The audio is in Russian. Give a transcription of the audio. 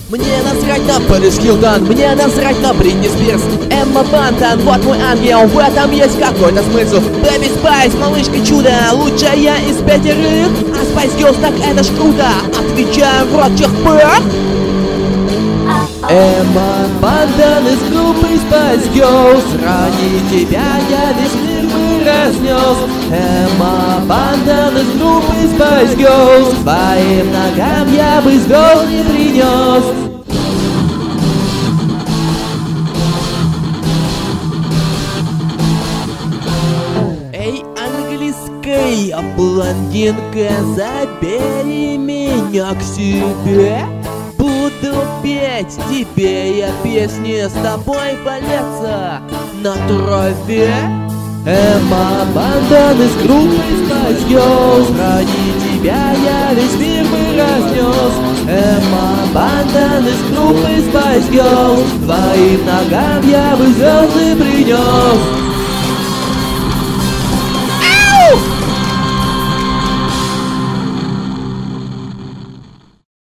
Мне насрать на Пэрис Хилтон, мне насрать на Бритни Спирс, Эмма Бантон, вот мой ангел, в этом есть какой-то смысл. Бэби Спайс, малышка чудо, лучшая из 5, а Спайс Герлз, так это ж круто. Отвечаю в рот чихпых. Эмма Бантон из группы Spice Girls, ради тебя я весь мир бы разнес. Эмма Бантон из группы Spice Girls, твоим ногам я бы звезд не принес. Эй, английская блондинка, забери меня к себе. Буду петь тебе я песни, с тобой валяться на траве. Эмма Бантон из группы Spice Girls, ради тебя я весь мир бы разнес. Эмма Бантон из группы Spice Girls, твоим ногам я бы звезды принес.